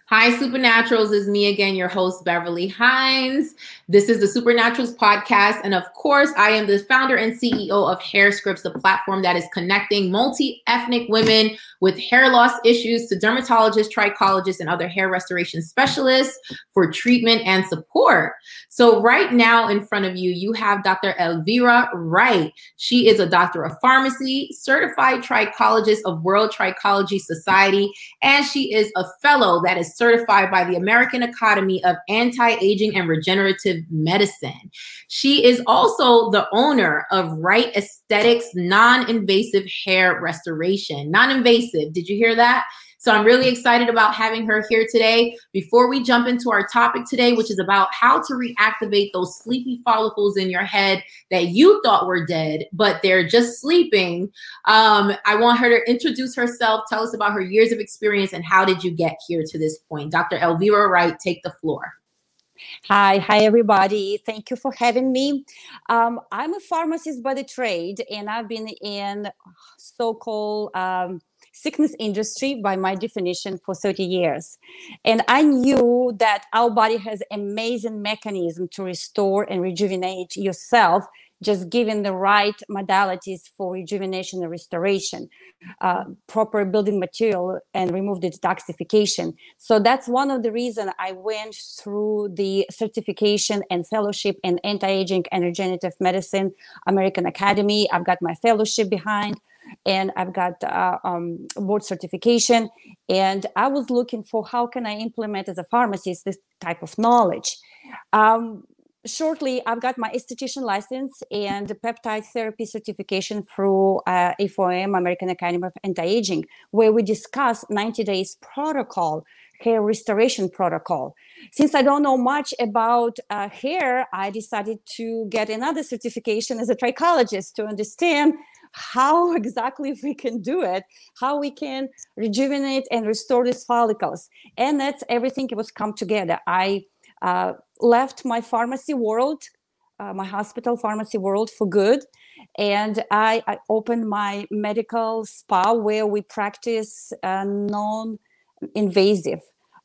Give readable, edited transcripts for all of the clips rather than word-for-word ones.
Hi, Supernaturals is me again, your host, Beverly Hines. This is the Supernaturals podcast. And of course, I am the founder and CEO of Hair Scripts, the platform that is connecting multi-ethnic women with hair loss issues to dermatologists, trichologists, and other hair restoration specialists for treatment and support. So right now in front of you, you have Dr. Elvira Wright. She is a doctor of pharmacy, certified trichologist of World Trichology Society, and she is a fellow that is certified by the American Academy of Anti-Aging and Regenerative Medicine. She is also the owner of Wright Aesthetics Non-Invasive Hair Restoration. Non-invasive, did you hear that? So I'm really excited about having her here today. Before we jump into our topic today, which is about how to reactivate those sleepy follicles in your head that you thought were dead, but they're just sleeping, I want her to introduce herself, tell us about her years of experience, and how did you get here to this point. Dr. Elvira Wright, take the floor. Hi, everybody. Thank you for having me. I'm a pharmacist by the trade, and I've been in so-called sickness industry by my definition for 30 years. And I knew that our body has amazing mechanism to restore and rejuvenate yourself, just given the right modalities for rejuvenation and restoration, proper building material, and remove the detoxification. So that's one of the reasons I went through the certification and fellowship in anti-aging and regenerative medicine, American Academy. I've got my fellowship behind, and I've got board certification. And I was looking for how can I implement as a pharmacist this type of knowledge. Shortly, I've got my esthetician license and peptide therapy certification through AFOM, American Academy of Anti-Aging, where we discuss 90 days protocol, hair restoration protocol. Since I don't know much about hair, I decided to get another certification as a trichologist to understand how exactly we can do it, how we can rejuvenate and restore these follicles. And that's everything was come together. I left my pharmacy world, my hospital pharmacy world for good. And I opened my medical spa where we practice non-invasive,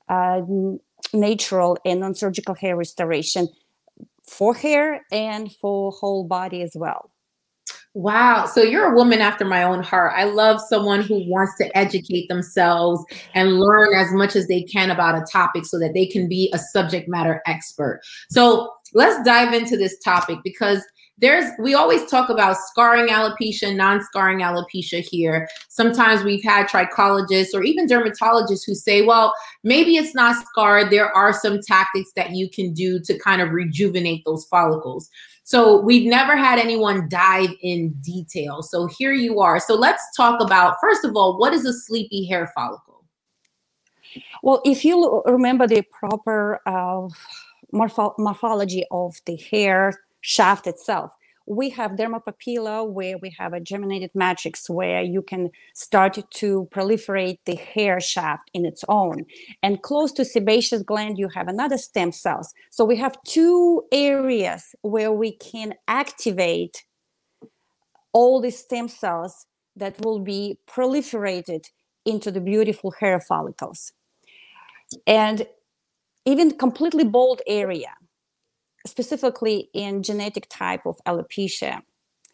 natural and non-surgical hair restoration for hair and for whole body as well. Wow. So you're a woman after my own heart. I love someone who wants to educate themselves and learn as much as they can about a topic so that they can be a subject matter expert. So let's dive into this topic because we always talk about scarring alopecia, non-scarring alopecia here. Sometimes we've had trichologists or even dermatologists who say, well, maybe it's not scarred. There are some tactics that you can do to kind of rejuvenate those follicles. So we've never had anyone dive in detail. So here you are. So let's talk about, first of all, what is a sleepy hair follicle? Well, if you remember the proper morphology of the hair shaft itself, we have dermapapilla where we have a germinated matrix where you can start to proliferate the hair shaft in its own. And close to sebaceous gland, you have another stem cells. So we have two areas where we can activate all the stem cells that will be proliferated into the beautiful hair follicles. And even completely bald area, specifically in genetic type of alopecia,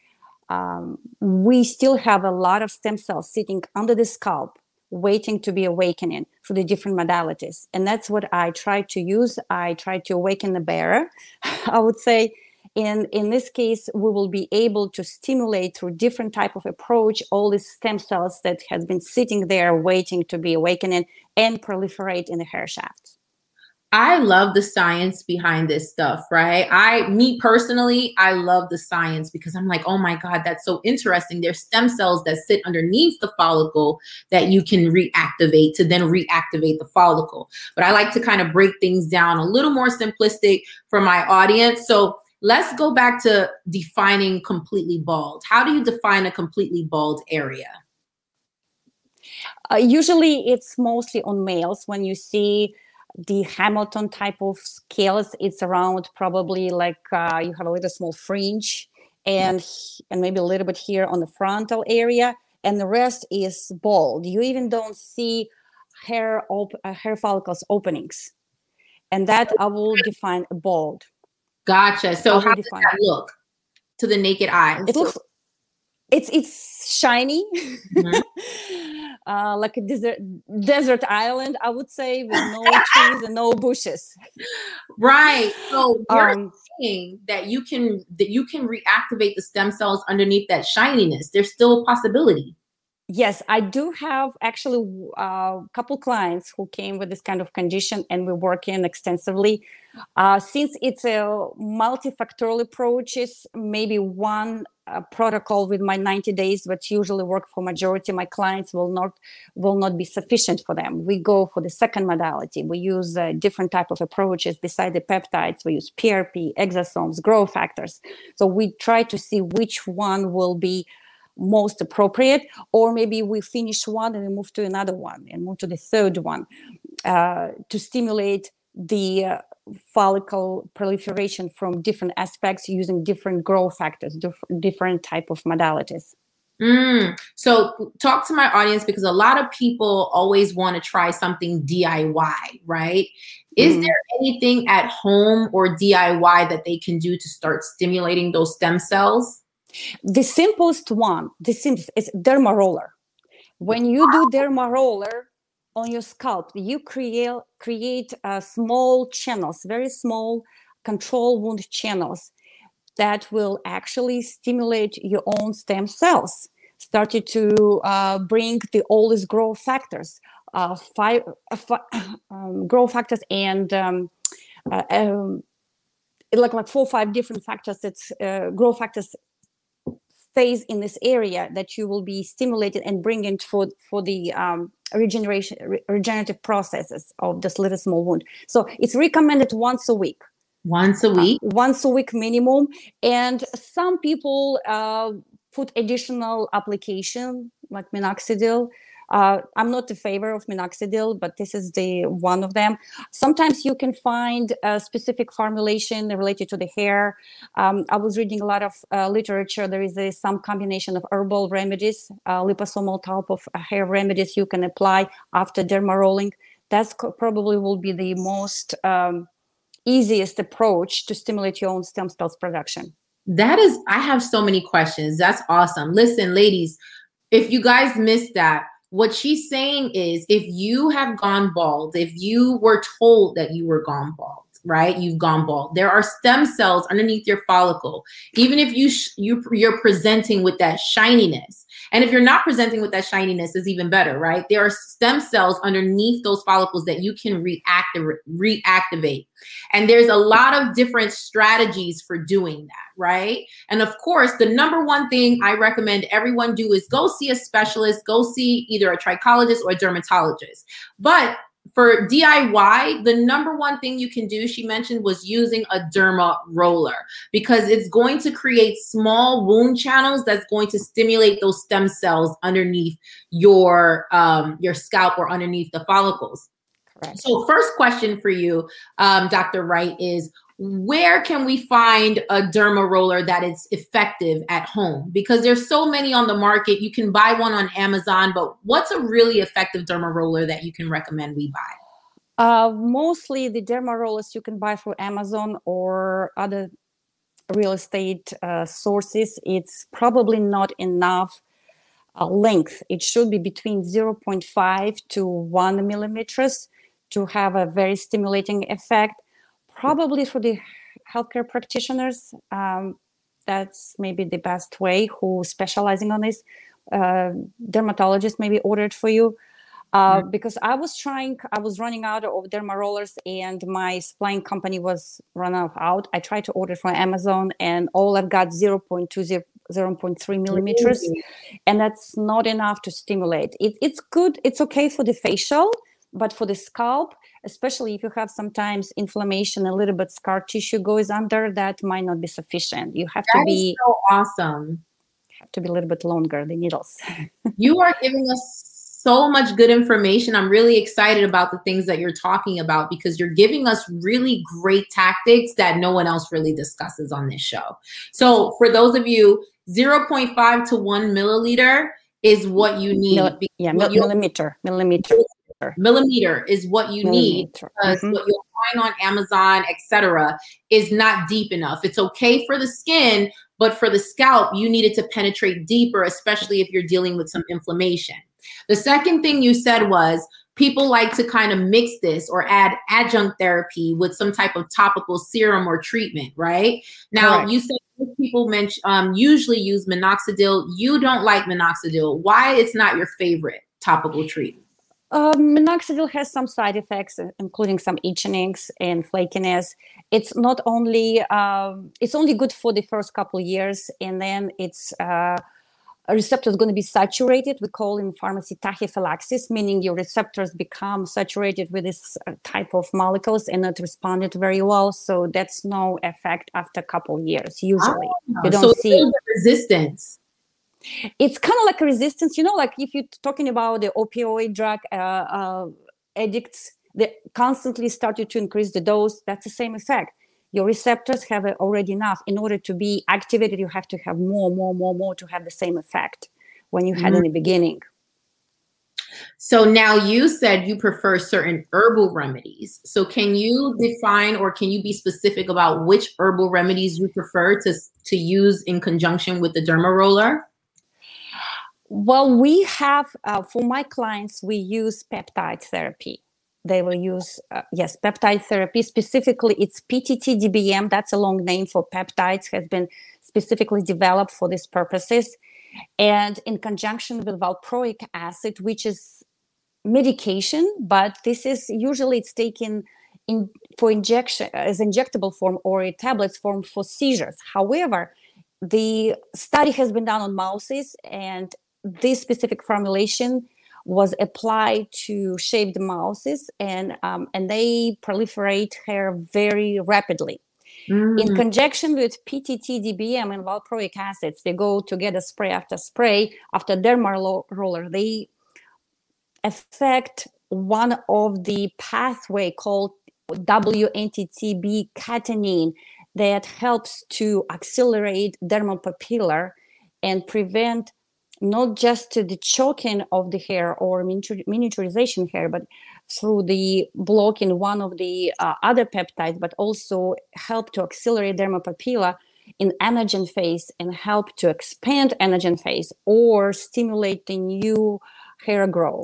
we still have a lot of stem cells sitting under the scalp, waiting to be awakening through the different modalities. And that's what I try to use. I try to awaken the bearer, I would say. In this case, we will be able to stimulate through different type of approach all these stem cells that has been sitting there waiting to be awakening and proliferate in the hair shafts. I love the science behind this stuff, right? Me personally, I love the science because I'm like, oh my God, that's so interesting. There's stem cells that sit underneath the follicle that you can reactivate to then reactivate the follicle. But I like to kind of break things down a little more simplistic for my audience. So let's go back to defining completely bald. How do you define a completely bald area? Usually it's mostly on males. When you see the Hamilton type of scales, it's around probably like you have a little small fringe and maybe a little bit here on the frontal area, and the rest is bald. You even don't see hair follicles openings, and that I will define bald. Gotcha. So how does that look to the naked eye? It looks, it's shiny, like a desert island, I would say, with no trees and no bushes. Right. So you're saying that you can reactivate the stem cells underneath that shininess. There's still a possibility. Yes, I do have actually a couple clients who came with this kind of condition, and we're working extensively. Since it's a multifactorial approaches, maybe one protocol with my 90 days, that usually work for majority of my clients, will not be sufficient for them. We go for the second modality. We use different type of approaches beside the peptides. We use PRP, exosomes, growth factors. So we try to see which one will be most appropriate, or maybe we finish one and we move to another one and move to the third one to stimulate the follicle proliferation from different aspects using different growth factors, different type of modalities. So talk to my audience, because a lot of people always want to try something DIY, right? Is there anything at home or DIY that they can do to start stimulating those stem cells? The simplest one, is derma roller. When you do derma roller on your scalp, you create small channels, very small control wound channels that will actually stimulate your own stem cells, started to bring all these growth factors, growth factors, and like 4 or 5 different factors that growth factors stays in this area that you will be stimulated and bringing for the regenerative processes of this little small wound. So it's recommended once a week. Once a week minimum. And some people put additional application like minoxidil. I'm not in favor of minoxidil, but this is the one of them. Sometimes you can find a specific formulation related to the hair. I was reading a lot of literature. There is some combination of herbal remedies, liposomal type of hair remedies you can apply after derma rolling. That's probably will be the most easiest approach to stimulate your own stem cells production. I have so many questions. That's awesome. Listen, ladies, if you guys missed that, what she's saying is, if you have gone bald, if you were told that you were gone bald, right? You've gone bald. There are stem cells underneath your follicle. Even if you're presenting with that shininess, and if you're not presenting with that shininess, is even better, right? There are stem cells underneath those follicles that you can reactivate. And there's a lot of different strategies for doing that, right? And of course, the number one thing I recommend everyone do is go see a specialist, go see either a trichologist or a dermatologist. But for DIY, the number one thing you can do, she mentioned, was using a derma roller, because it's going to create small wound channels that's going to stimulate those stem cells underneath your scalp or underneath the follicles. Correct. So first question for you, Dr. Wright, is where can we find a derma roller that is effective at home? Because there's so many on the market. You can buy one on Amazon, but what's a really effective derma roller that you can recommend we buy? Mostly the derma rollers you can buy from Amazon or other real estate sources. It's probably not enough length. It should be between 0.5 to 1 millimeters to have a very stimulating effect. Probably for the healthcare practitioners, that's maybe the best way, who specializing on this. Dermatologist maybe ordered for you. Because I was running out of derma rollers and my supplying company was run out. I tried to order from Amazon and all I've got 0.2, 0.3 millimeters. And that's not enough to stimulate. It's good. It's okay for the facial, but for the scalp, especially if you have sometimes inflammation, a little bit scar tissue goes under, that might not be sufficient. You have to be so awesome. Have to be a little bit longer, the needles. You are giving us so much good information. I'm really excited about the things that you're talking about, because you're giving us really great tactics that no one else really discusses on this show. So for those of you, 0.5 to 1 milliliter is what you need. Millimeter. Millimeter is what you need, because Mm-hmm. what you'll find on Amazon, etc., is not deep enough. It's okay for the skin, but for the scalp, you need it to penetrate deeper, especially if you're dealing with some inflammation. The second thing you said was people like to kind of mix this or add adjunct therapy with some type of topical serum or treatment, right? Now, Correct. you said people usually use minoxidil. You don't like minoxidil. Why it's not your favorite topical treatment? Minoxidil has some side effects, including some itchings and flakiness. It's not only it's only good for the first couple of years, and then it's a receptor is going to be saturated. We call in pharmacy tachyphylaxis, meaning your receptors become saturated with this type of molecules and not responded very well. So that's no effect after a couple of years. Usually, you don't see resistance. It's kind of like a resistance, like if you're talking about the opioid drug addicts, they constantly started to increase the dose. That's the same effect. Your receptors have already enough. In order to be activated, you have to have more to have the same effect when you had in the beginning. So now you said you prefer certain herbal remedies. So can you define, or can you be specific about which herbal remedies you prefer to use in conjunction with the derma roller? Well, we have, for my clients, we use peptide therapy. They will use, peptide therapy. Specifically, it's PTT-DBM. That's a long name for peptides, has been specifically developed for these purposes. And in conjunction with valproic acid, which is medication, but this is usually it's taken for injection as injectable form or a tablets form for seizures. However, the study has been done on mouses, and this specific formulation was applied to shaved mouses, and they proliferate hair very rapidly. In conjunction with PTT-DBM and valproic acids, they go together spray after spray. After derma roller, they affect one of the pathway called WNTTB catenin that helps to accelerate dermopapillar and prevent not just the choking of the hair or miniaturization hair, but through the blocking one of the other peptides, but also help to accelerate dermopapilla in anagen phase and help to expand anagen phase or stimulate the new hair growth.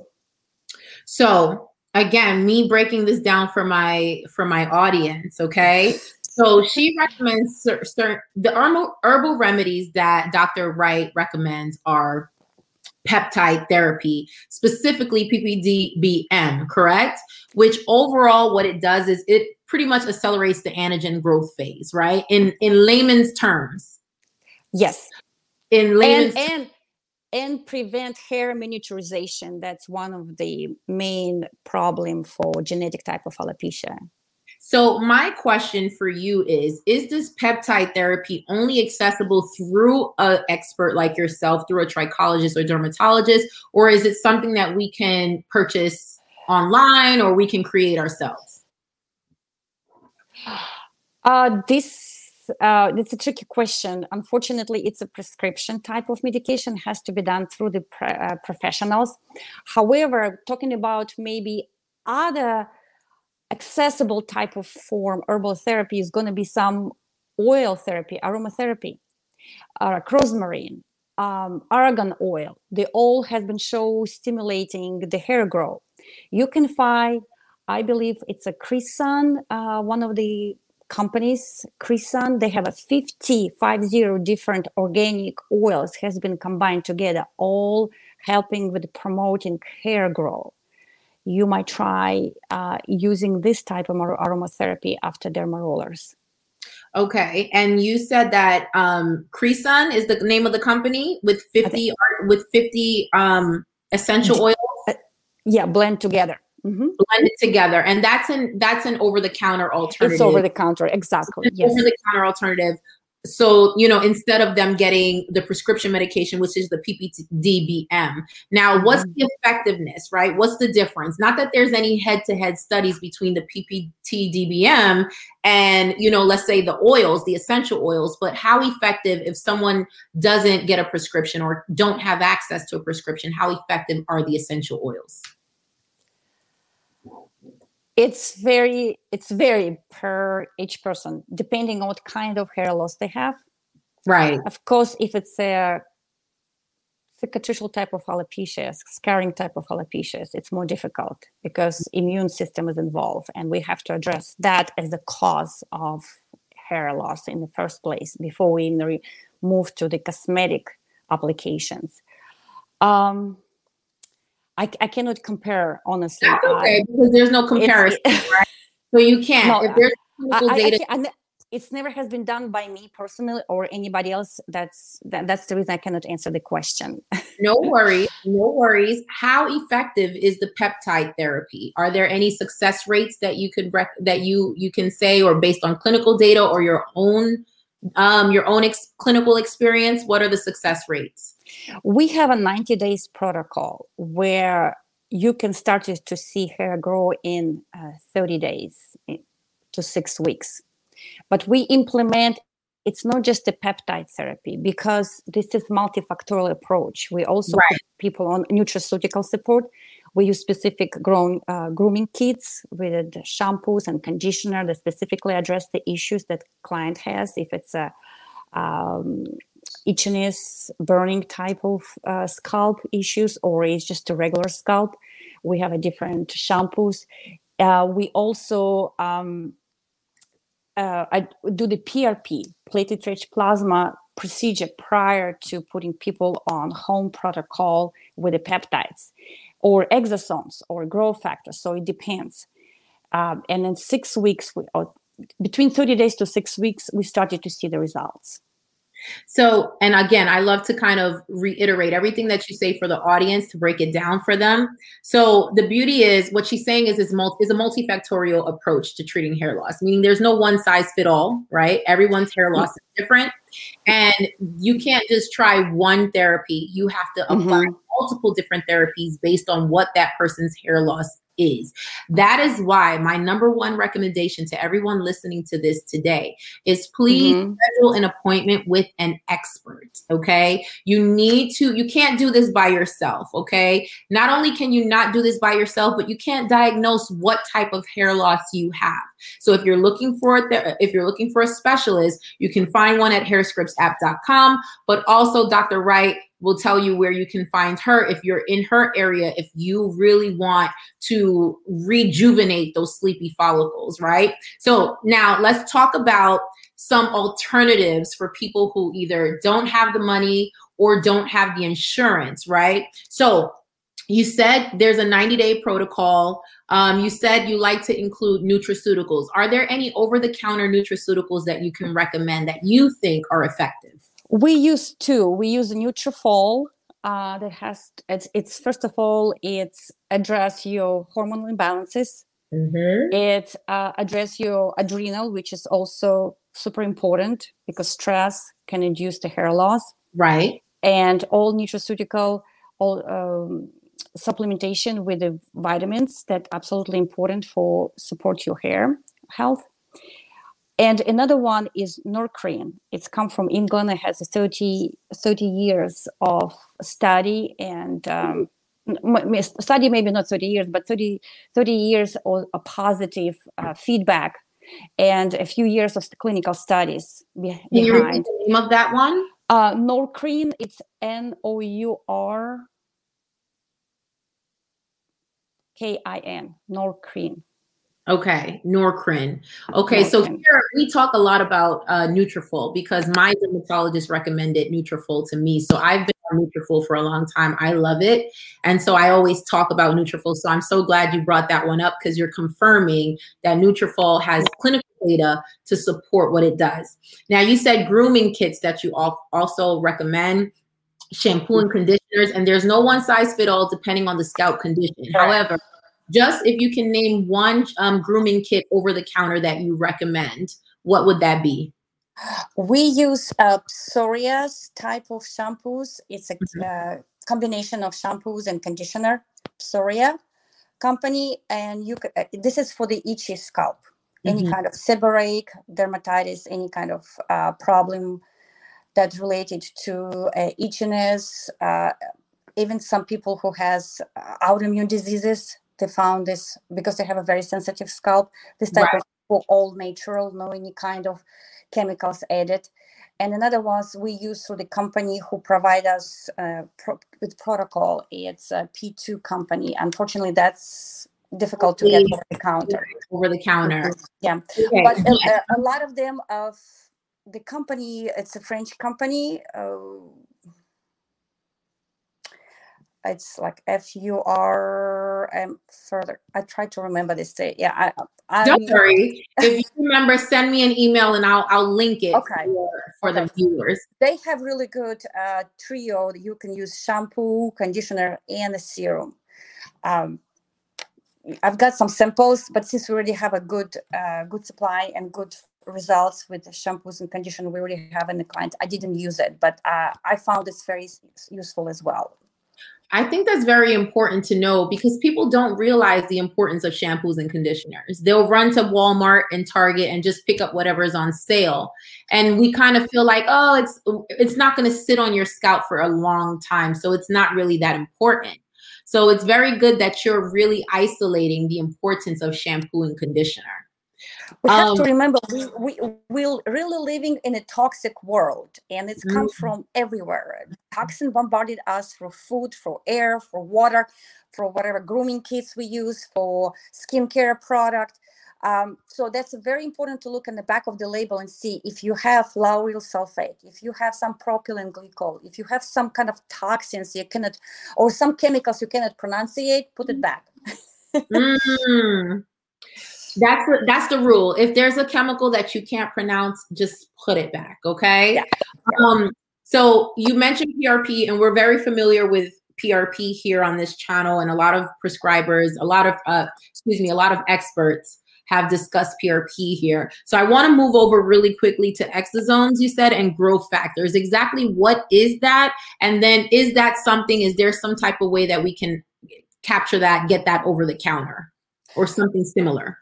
So again, me breaking this down for my audience, okay? So she recommends the herbal remedies that Dr. Wright recommends are peptide therapy, specifically PTT-DBM, correct? Which overall what it does is it pretty much accelerates the anagen growth phase, right? In layman's terms. Yes. In layman's and prevent hair miniaturization. That's one of the main problem for genetic type of alopecia. So my question for you is this peptide therapy only accessible through an expert like yourself, through a trichologist or dermatologist, or is it something that we can purchase online or we can create ourselves? It's a tricky question. Unfortunately, it's a prescription type of medication, has to be done through the professionals. However, talking about maybe other accessible type of form, herbal therapy is going to be some oil therapy, aromatherapy, rosmarine, argan oil. They all have been shown stimulating the hair growth. You can find, I believe it's a Creasun, one of the companies, Creasun, they have a 50 different organic oils has been combined together, all helping with promoting hair growth. You might try using this type of aromatherapy after derma rollers. Okay, and you said that Creasun is the name of the company with 50 essential oils. Yeah, blend together. Mm-hmm. Blend it together, and that's an over-the-counter alternative. It's over-the-counter, exactly. Yes, over-the-counter alternative. So, instead of them getting the prescription medication, which is the PTT-DBM. Now, what's the effectiveness, right? What's the difference? Not that there's any head-to-head studies between the PTT-DBM and, let's say the oils, the essential oils, but how effective, if someone doesn't get a prescription or don't have access to a prescription, how effective are the essential oils? It's very per each person, depending on what kind of hair loss they have. Right. Of course, if it's a cicatricial type of alopecia, scarring type of alopecia, it's more difficult because immune system is involved, and we have to address that as the cause of hair loss in the first place before we move to the cosmetic applications. I cannot compare, honestly. That's okay, because there's no comparison, right? So you can't. No, If there's clinical data, it's never has been done by me personally or anybody else. That's the reason I cannot answer the question. no worries, no worries. How effective is the peptide therapy? Are there any success rates that you could you can say, or based on clinical data or your own clinical experience? What are the success rates? We have a 90 days protocol where you can start to see hair grow in 30 days to 6 weeks. But we implement, it's not just a peptide therapy, because this is multifactorial approach. We also put people on nutraceutical support. We use specific grooming kits with shampoos and conditioner that specifically address the issues that client has. If it's a itchiness, burning type of scalp issues, or it's just a regular scalp, we have a different shampoos. We also I do the PRP, platelet-rich plasma procedure, prior to putting people on home protocol with the peptides or exosomes or growth factors. So it depends. And in 6 weeks, between 30 days to 6 weeks, we started to see the results. So, and again, I love to kind of reiterate everything that you say for the audience to break it down for them. So the beauty is, what she's saying is a multifactorial approach to treating hair loss, meaning there's no one size fit all, right? Everyone's hair loss is different. And you can't just try one therapy. You have to apply multiple different therapies based on what that person's hair loss is. That is why my number one recommendation to everyone listening to this today is please schedule an appointment with an expert. Okay. You can't do this by yourself. Okay. Not only can you not do this by yourself, but you can't diagnose what type of hair loss you have. So if you're looking for a specialist, you can find one at hairscriptsapp.com, but also Dr. Wright will tell you where you can find her if you're in her area, if you really want to rejuvenate those sleepy follicles, right? So now let's talk about some alternatives for people who either don't have the money or don't have the insurance, right? So you said there's a 90-day protocol. You said you like to include nutraceuticals. Are there any over-the-counter nutraceuticals that you can recommend that you think are effective? We use two. We use Nutrafol that has, it's first of all, it's address your hormonal imbalances. It address your adrenal, which is also super important because stress can induce the hair loss. Right. And all nutraceutical, supplementation with the vitamins that absolutely important for support your hair health. And another one is Norcrene. It's come from England. It has 30 years of study and study, maybe not 30 years, but 30 years of a positive feedback and a few years of clinical studies behind. Can you repeat the name of that one? Norcrene, it's Nourkin, Norcrene. Okay, Norcrene. Okay, so here we talk a lot about Nutrafol because my dermatologist recommended Nutrafol to me. So I've been on Nutrafol for a long time. I love it. And so I always talk about Nutrafol. So I'm so glad you brought that one up because you're confirming that Nutrafol has clinical data to support what it does. Now, you said grooming kits that you also recommend, shampoo and conditioners, and there's no one size fit all depending on the scalp condition. However, just if you can name one grooming kit over the counter that you recommend, what would that be? We use Psoria's type of shampoos. It's a combination of shampoos and conditioner. Psoria company, and this is for the itchy scalp. Any kind of seborrheic dermatitis, any kind of problem that's related to itchiness. Even some people who has autoimmune diseases, they found this because they have a very sensitive scalp. This type Right. of all natural, no any kind of chemicals added. And another ones we use through the company who provide us with protocol. It's a P2 company. Unfortunately, that's difficult to get over the counter. Over the counter. Yeah. Okay. But a lot of them of the company, it's a French company. It's like FUR further. I try to remember this day. Yeah, don't worry. If you remember, send me an email and I'll link it for the viewers. They have really good trio. You can use shampoo, conditioner, and a serum. I've got some samples, but since we already have a good supply and good results with the shampoos and conditioner we already have in the client, I didn't use it, but I found it's very useful as well. I think that's very important to know because people don't realize the importance of shampoos and conditioners. They'll run to Walmart and Target and just pick up whatever is on sale. And we kind of feel like, oh, it's not going to sit on your scalp for a long time. So it's not really that important. So it's very good that you're really isolating the importance of shampoo and conditioner. We have to remember we're really living in a toxic world, and it's come from everywhere. Toxin bombarded us through food, for air, for water, for whatever grooming kits we use, for skincare product. So that's very important to look in the back of the label and see if you have lauryl sulfate, if you have some propylene glycol, if you have some kind of toxins you cannot, or some chemicals you cannot pronunciate, put it back. That's the rule. If there's a chemical that you can't pronounce, just put it back, okay? Yeah. So you mentioned PRP, and we're very familiar with PRP here on this channel, and a lot of prescribers, a lot of experts have discussed PRP here. So I want to move over really quickly to exosomes, you said, and growth factors. Exactly what is that? And then is there some type of way that we can capture that, get that over the counter or something similar?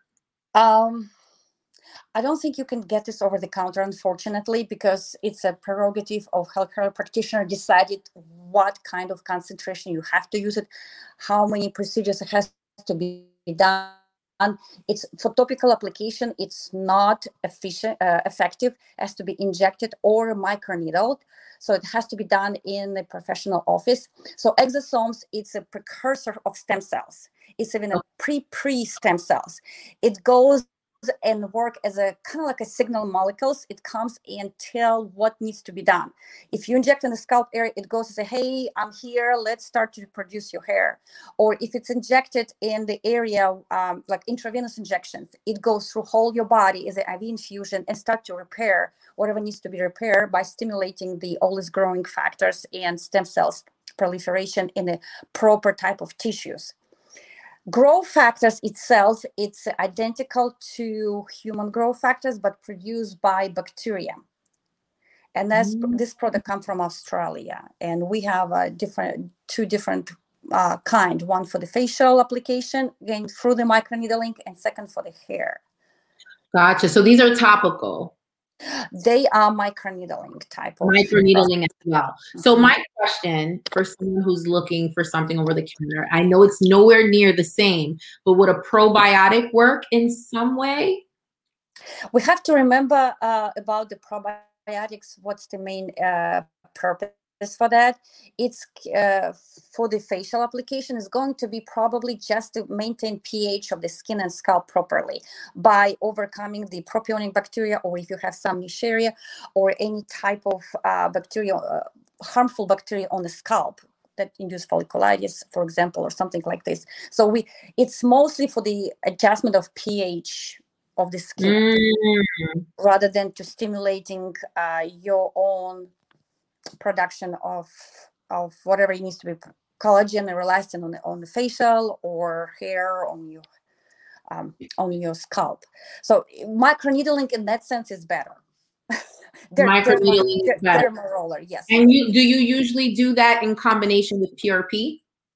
I don't think you can get this over the counter, unfortunately, because it's a prerogative of healthcare practitioner decided what kind of concentration you have to use it, how many procedures it has to be done. It's for topical application. It's not effective. It has to be injected or microneedled. So it has to be done in a professional office. So exosomes, it's a precursor of stem cells. It's even a pre-stem cells. It goes and work as a kind of like a signal molecules. It comes and tell what needs to be done. If you inject in the scalp area, it goes to say, hey, I'm here, let's start to produce your hair. Or if it's injected in the area, like intravenous injections, it goes through whole your body as an IV infusion and start to repair whatever needs to be repaired by stimulating the always growing factors and stem cells proliferation in a proper type of tissues. Growth factors itself, it's identical to human growth factors, but produced by bacteria. And this product comes from Australia. And we have two different kind, one for the facial application, again, through the microneedling, and second for the hair. Gotcha. So these are topical. They are microneedling type of microneedling as well. So my question for someone who's looking for something over the counter, I know it's nowhere near the same, but would a probiotic work in some way? We have to remember about the probiotics. What's the main purpose for that? It's for the facial application is going to be probably just to maintain pH of the skin and scalp properly by overcoming the propionic bacteria, or if you have some Neisseria or any type of bacteria, harmful bacteria on the scalp that induce folliculitis, for example, or something like this. So it's mostly for the adjustment of pH of the skin rather than to stimulating your own production of whatever it needs to be, collagen and elastin on the facial or hair on your scalp. So microneedling in that sense is better. Microneedling is better. Derma roller, yes. And do you usually do that in combination with PRP?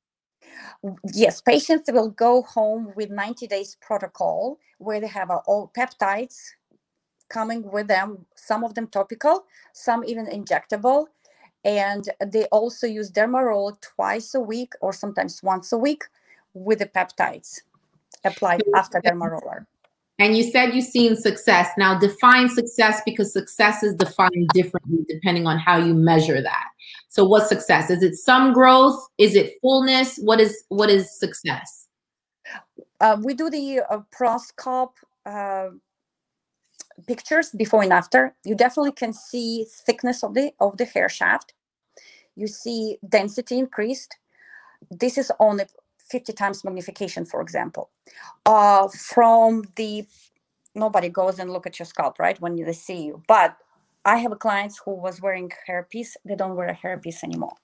Yes, patients will go home with 90 days protocol where they have all peptides coming with them, some of them topical, some even injectable. And they also use Dermarol twice a week or sometimes once a week with the peptides applied after derma roller. And you said you've seen success. Now define success, because success is defined differently depending on how you measure that. So what's success? Is it some growth? Is it fullness? What is success? We do the proscope pictures before and after. You definitely can see thickness of the hair shaft. You see density increased. This is only 50 times magnification, for example. Nobody goes and look at your scalp, right, when they see you. But I have clients who was wearing hairpiece. They don't wear a hairpiece anymore.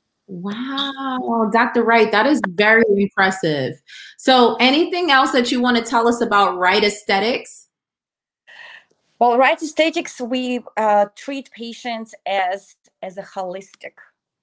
Wow, Dr. Wright, that is very impressive. So anything else that you want to tell us about Wright Aesthetics? Well, Wright Aesthetics, we treat patients as a holistic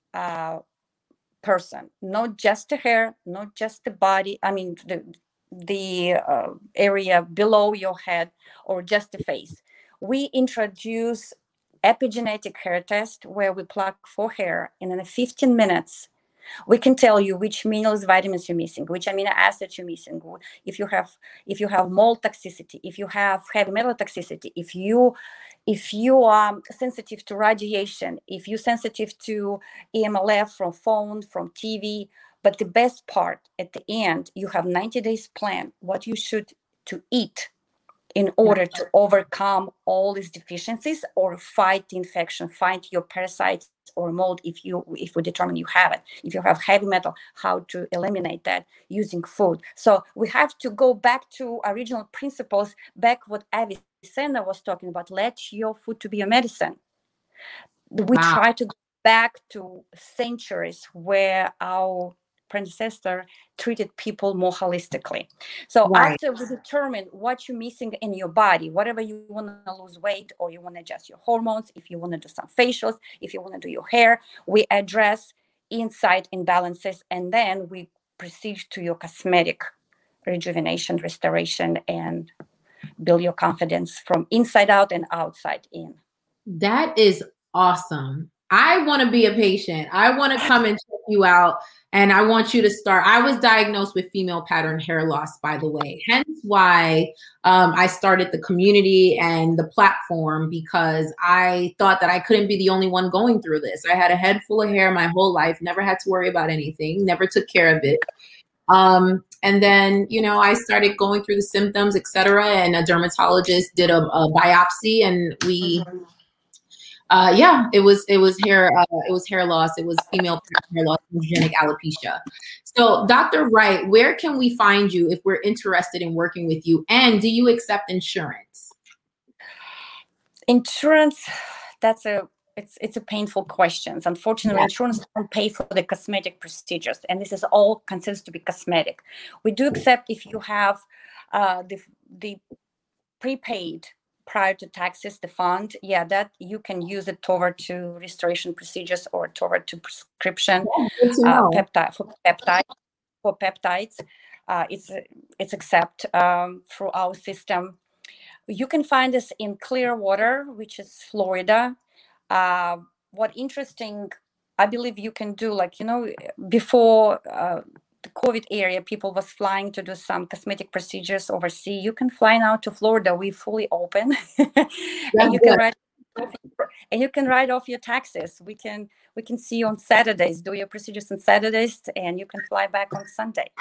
person, not just the hair, not just the body. I mean, the area below your head or just the face. We introduce epigenetic hair test where we pluck for hair, and in 15 minutes, we can tell you which minerals, vitamins you're missing, which amino acids you're missing, if you have mold toxicity, if you have heavy metal toxicity, if you are sensitive to radiation, if you're sensitive to EMLF from phone, from TV. But the best part, at the end, you have 90 days plan what you should to eat in order to overcome all these deficiencies or fight the infection, fight your parasites or mold if we determine you have it. If you have heavy metal, how to eliminate that using food. So we have to go back to original principles, back what Avicenna was talking about, let your food to be a medicine. We try to go back to centuries where our predecessor treated people more holistically. So after we determine what you're missing in your body, whatever you want to lose weight or you want to adjust your hormones, if you want to do some facials, if you want to do your hair, we address inside imbalances, and then we proceed to your cosmetic rejuvenation, restoration, and build your confidence from inside out and outside in. That is awesome. I want to be a patient. I want to come and check you out. And I want you to start. I was diagnosed with female pattern hair loss, by the way. Hence why I started the community and the platform, because I thought that I couldn't be the only one going through this. I had a head full of hair my whole life, never had to worry about anything, never took care of it. And then, I started going through the symptoms, et cetera. And a dermatologist did a biopsy, and we... it was hair loss. It was female hair loss, androgenic alopecia. So Dr. Wright, where can we find you if we're interested in working with you? And do you accept insurance? Insurance, it's a painful question. Unfortunately, insurance don't pay for the cosmetic procedures, and this is all considers to be cosmetic. We do accept if you have the prepaid prior to taxes, the fund, that you can use it toward to restoration procedures or toward to prescription peptides. It's accept through our system. You can find us in Clearwater, which is Florida. What interesting, I believe you can do, before the COVID area, people was flying to do some cosmetic procedures overseas. You can fly now to Florida. We fully open, and you can write off your taxes. We can see you on Saturdays. Do your procedures on Saturdays, and you can fly back on Sunday.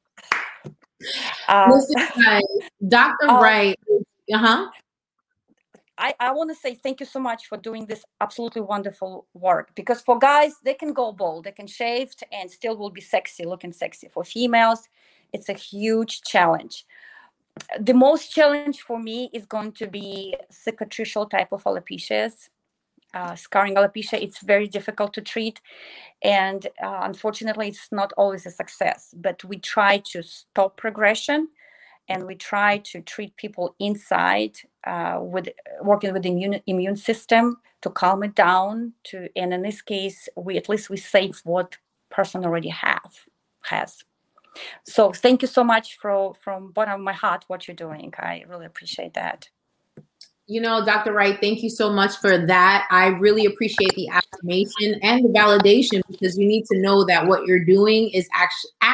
Listen, guys, Dr. Wright. I want to say thank you so much for doing this absolutely wonderful work, because for guys, they can go bald, they can shave and still will be sexy, looking sexy. For females, it's a huge challenge. The most challenge for me is going to be cicatricial type of alopecias, scarring alopecia. It's very difficult to treat. And unfortunately, it's not always a success, but we try to stop progression. And we try to treat people inside with working with the immune system to calm it down. And in this case, we save what person already has. So thank you so much from bottom of my heart what you're doing. I really appreciate that. Dr. Wright, thank you so much for that. I really appreciate the affirmation and the validation, because you need to know that what you're doing is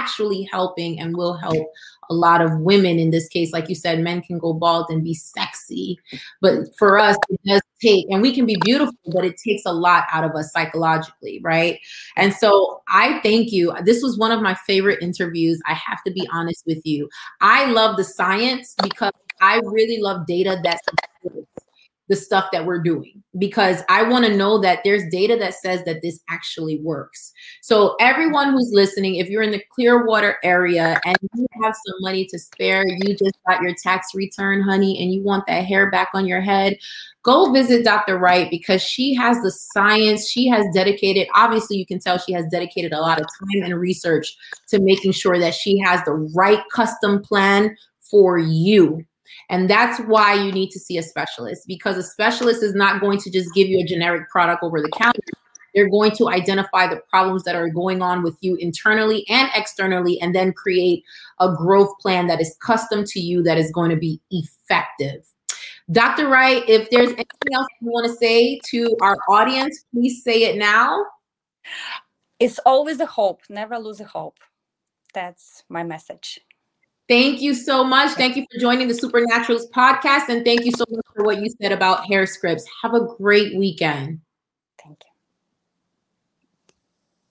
actually helping and will help a lot of women in this case. Like you said, men can go bald and be sexy, but for us, it does take, and we can be beautiful, but it takes a lot out of us psychologically, right? And so I thank you. This was one of my favorite interviews. I have to be honest with you. I love the science because I really love data that supports the stuff that we're doing, because I want to know that there's data that says that this actually works. So everyone who's listening, if you're in the Clearwater area and you have some money to spare, you just got your tax return, honey, and you want that hair back on your head, go visit Dr. Wright, because she has the science. She has dedicated, obviously you can tell she has dedicated a lot of time and research to making sure that she has the right custom plan for you. And that's why you need to see a specialist, because a specialist is not going to just give you a generic product over the counter. They're going to identify the problems that are going on with you internally and externally, and then create a growth plan that is custom to you, that is going to be effective. Dr. Wright, if there's anything else you want to say to our audience, please say it now. It's always a hope. Never lose a hope. That's my message. Thank you so much. Thank you for joining the Supernaturals podcast. And thank you so much for what you said about Hair Scripts. Have a great weekend.